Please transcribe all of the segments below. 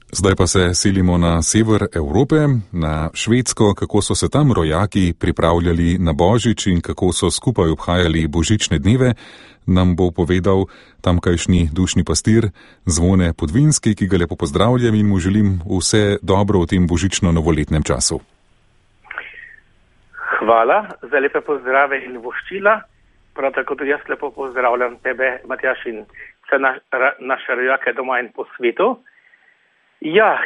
Zdaj pa se selimo na sever Evrope, na Švedsko, kako so se tam rojaki pripravljali na Božič in kako so skupaj obhajali božične dneve, nam bo povedal tamkajšnji dušni pastir Zvone Podvinski, ki ga lepo pozdravljam in mu želim vse dobro v tem božično-novoletnem času. Hvala za lepe pozdrave in voščila. Prav tako tudi jaz lepo pozdravljam tebe, Matjaž, in vse naše rojake doma in po svetu. Ja,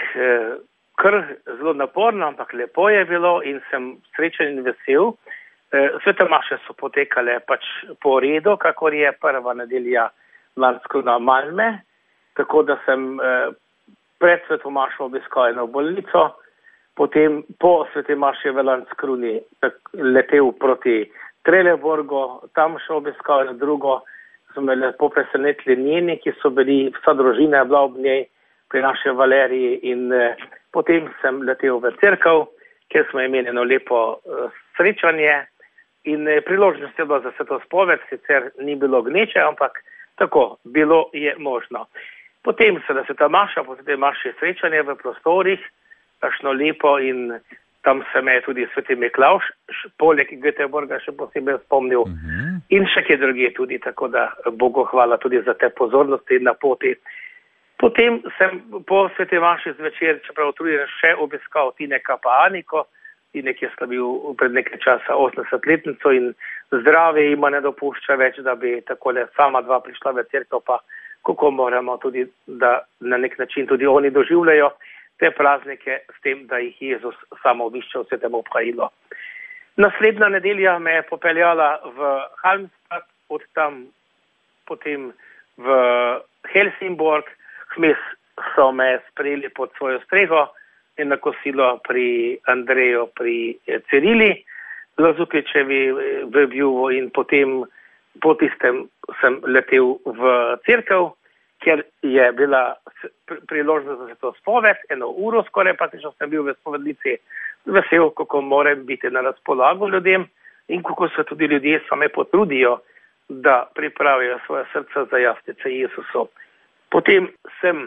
kar zelo naporno, ampak lepo je bilo in sem srečen in vesel. Svete maše so potekale pač po redu, kakor je prva nedelja lansko na Malme, tako da sem pred sveto mašo obiskal eno bolnico, potem po svete maše v Landskroni letel proti Trelleborgu, tam še obiskal eno drugo, so me lepo presenetili njeni, ki so bili, vsa družina je bila ob njej, pri naše Valeriji, in potem sem letel v cerkev, kjer smo imeli eno lepo srečanje in priložnost je bila za svetospoved, sicer ni bilo gneče, ampak tako, bilo je možno. Potem se da sveta maša, potem maši srečanje v prostorih, tašno lepo, in tam se me je tudi sveti Miklavž, poleg Göteborga še posebej spomnil, in še kje druge tudi, tako da Bogu hvala tudi za te pozornosti na poti. Potem sem po sveti maši zvečer, čeprav utrujen, še obiskal Tineka pa Aniko. Tinek je slavil pred nekaj časa 80-letnico in zdravje ima ne dopušča več, da bi takole sama dva prišla v cerkev, pa kako moramo tudi, da na nek način tudi oni doživljajo te praznike s tem, da jih Jezus samo obišče v svetem obhajilu. Naslednja nedelja me je popeljala v Halmstad, od tam potem v Helsingborg. Vmes so me sprejeli pod svojo streho in na kosilo pri Andreju, pri Cirili, Lazukičevi v Bjuvu, in potem po tistem sem letel v cerkev, kjer je bila priložnost za to spoved, eno uro skoraj, praktično sem bil v spovednici, vesel, kako moram biti na razpolago ljudem in kako se tudi ljudje same potrudijo, da pripravijo svoje srca za jasnice Jezusu. Potem sem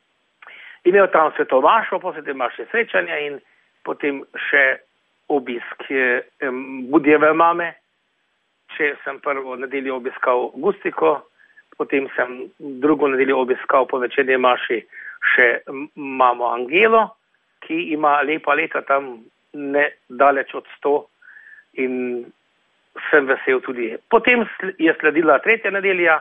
imel tam sveto mašo, potem maše srečanja in potem še obisk Budjeve mame. Če sem prvo nedeljo obiskal Gustiko, potem sem drugo nedeljo obiskal po večerni maši še mamo Angelo, ki ima lepa leta tam ne daleč od 100 in sem vesel tudi. Potem je sledila tretja nedelja,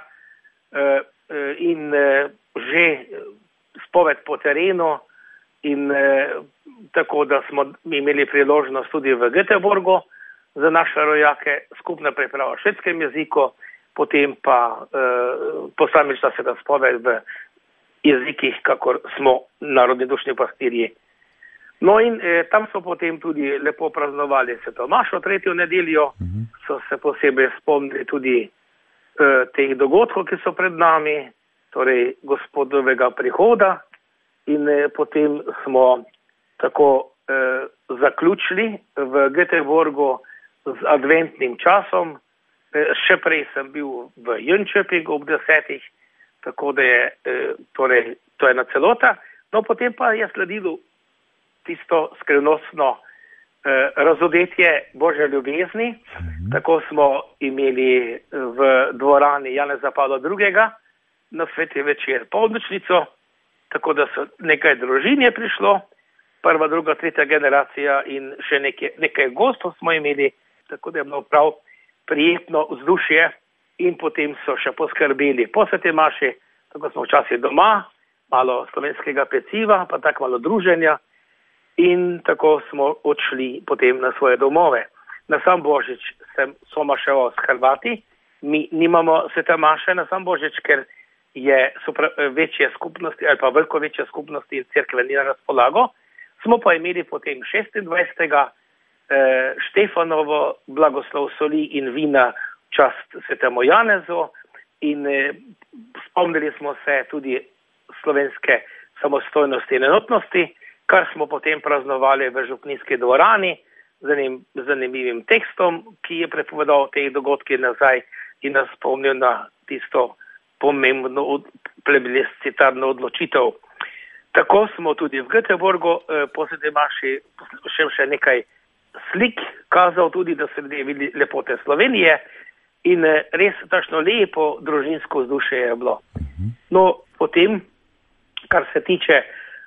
in že spoved po terenu in tako, da smo imeli priložnost tudi v Göteborgu za naše rojake, skupna priprava v švedskem jeziku, potem pa posamična sveta spoved v jezikih, kakor smo narodni dušni pastirji. No in tam so potem tudi lepo praznovali sveto mašo, tretjo nedeljo, so se posebej spomnili tudi teh dogodkov, ki so pred nami, torej gospodovega prihoda, in potem smo tako zaključili v Göteborgu z adventnim časom. Še prej sem bil v Jönköpingu ob 10, tako da je torej to ena celota. No, potem pa je sledilo tisto skrivnostno razodetje Božje ljubezni. Tako smo imeli v dvorani Janeza Pavla II. Na sveti večer polnočnico, tako da so nekaj družin je prišlo, prva, druga, tretja generacija, in še nekaj gostov smo imeli, tako da je bilo prav prijetno vzdušje, in potem so še poskrbeli po sveti maši, tako smo včasih doma, malo slovenskega peciva, pa tako malo druženja, in tako smo odšli potem na svoje domove. Na sam Božič sem somaševal s Hrvati, mi nimamo svete maše na sam Božič, ker so večje skupnosti ali pa veliko večje skupnosti in cerkve ni na razpolago. Smo pa imeli potem 26. Štefanovo blagoslov soli in vina v čast svetemu Janezu, in spomnili smo se tudi slovenske samostojnosti in enotnosti, kar smo potem praznovali v župnijski dvorani z zanimivim tekstom, ki je prepovedal te dogodke nazaj in nas spomnil na tisto pomembno plebiscitarno odločitev. Tako smo tudi v Göteborgu po sveti maši še nekaj slik kazal tudi, da se ljudje vidi lepote Slovenije in res tačno lepo družinsko vzdušje je bilo. No, potem, kar se tiče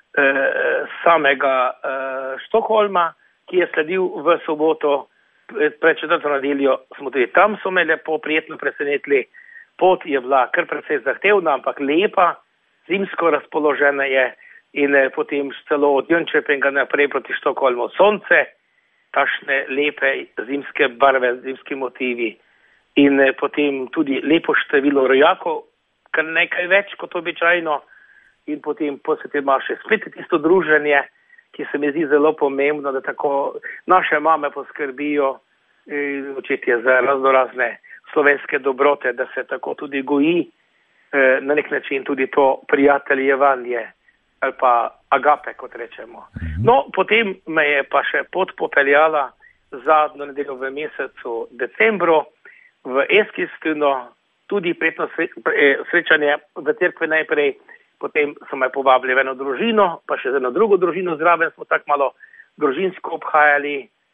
samega Štokholma, ki je sledil v soboto pred četrto nedeljo, smo tudi tam so me lepo prijetno presenetili. Pot je bila kar precej zahtevna, ampak lepa, zimsko razpoložena je in potem celo od Jönköpinga naprej proti Štokholmu sonce, tašne lepe zimske barve, zimski motivi in potem tudi lepo število rojakov, kar nekaj več kot običajno in potem po sveti maši spet tisto druženje, ki se mi zdi zelo pomembno, da tako naše mame poskrbijo očetje za raznorazne slovenske dobrote, da se tako tudi goji na nek način tudi to prijateljevanje ali pa agape, kot rečemo. No, potem me je pa še pot popeljala zadnjo nedeljo v mesecu decembru v Eskilstunu, tudi prijetno srečanje v cerkvi najprej, potem so me povabili v eno družino, pa še z eno drugo družino zraven smo tako malo družinsko obhajali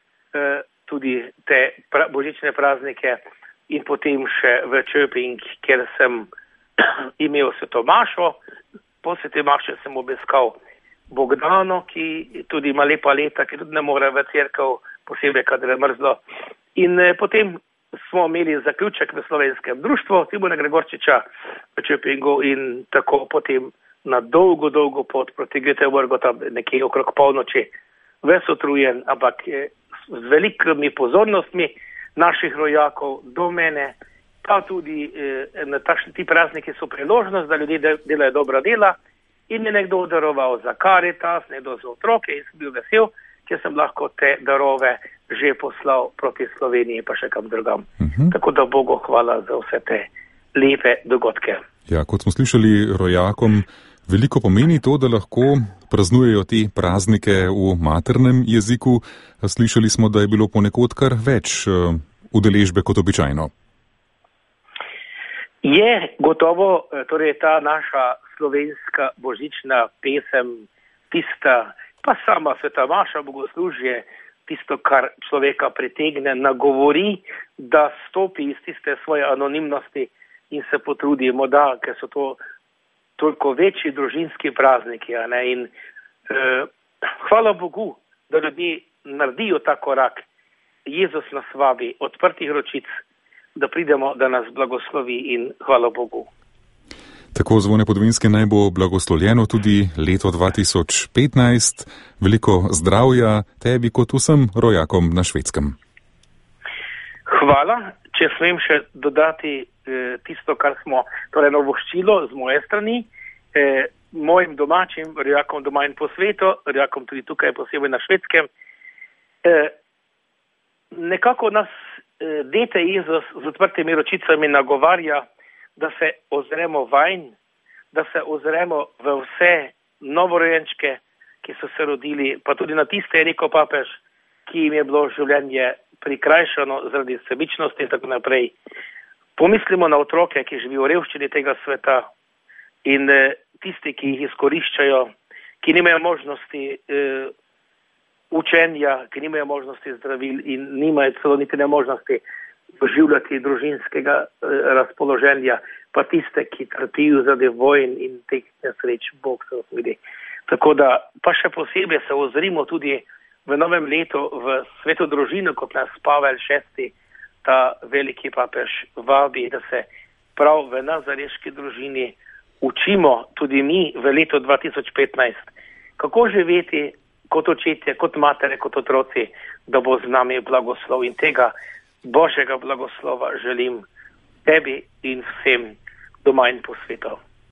tudi te božične praznike in potem še v Čöping, kjer sem imel sveto mašo. Po sveti maši sem obiskal Bogdano, ki tudi ima lepa leta, ki tudi ne more v cerkev, posebej, kadar je mrzlo. In potem smo imeli zaključek v slovenskem društvu Simona Gregorčiča v Čöpingu in tako potem na dolgo pot proti Göteborgu, tam nekje okrog polnoči, ves utrujen, ampak z velikimi pozornostmi naših rojakov do mene, pa tudi na ti prazniki so priložnost, da ljudje delajo dobra dela in mi nekdo daroval za Caritas, nekdo za otroke in sem bil vesel, ker sem lahko te darove že poslal proti Sloveniji pa še kam drugam. Tako da Bogu hvala za vse te lepe dogodke. Ja, kot smo slišali, rojakom veliko pomeni to, da lahko praznujejo te praznike v maternem jeziku. Slišali smo, da je bilo ponekod kar več udeležbe kot običajno. Je gotovo, torej ta naša slovenska božična pesem, tista, pa sama sveta maša, bogoslužje, tisto, kar človeka pritegne, nagovori, da stopi iz tiste svoje anonimnosti in se potrudimo, da, ker so to toliko večji družinski prazniki. In hvala Bogu, da ljudje naredijo ta korak. Jezus nas vabi odprtih ročic, da pridemo, da nas blagoslovi in hvala Bogu. Tako, Zvone Podvinske, naj bo blagoslovljeno tudi leto 2015. Veliko zdravja tebi kot vsem rojakom na Švedskem. Hvala. Če smem še dodati tisto, kar smo, torej novoščilo z moje strani, mojim domačim rojakom doma in po svetu, rojakom tudi tukaj posebej na Švedskem, nekako nas dete Jezus z odprtimi ročicami nagovarja, da se ozremo vanj, da se ozremo v vse novorojenčke, ki so se rodili, pa tudi na tiste, je rekel papež, ki jim je bilo življenje prikrajšano zaradi sebičnosti in tako naprej. Pomislimo na otroke, ki živijo v revščini tega sveta in tisti, ki jih izkoriščajo, ki nimajo možnosti učenja, ki nimajo možnosti zdravil in nimajo celo niti nemožnosti doživljati družinskega razpoloženja, pa tiste, ki trpijo zaradi vojn in teh nesreč, Bog se osmili. Tako da pa še posebej se ozrimo tudi v novem letu v sveto družino, kot nas Pavel VI, ta veliki papež, vabi, da se prav v nazareški družini učimo tudi mi v letu 2015, kako živeti kot očetje, kot matere, kot otroci, da bo z nami blagoslov in tega Božjega blagoslova želim tebi in vsem doma in po svetu.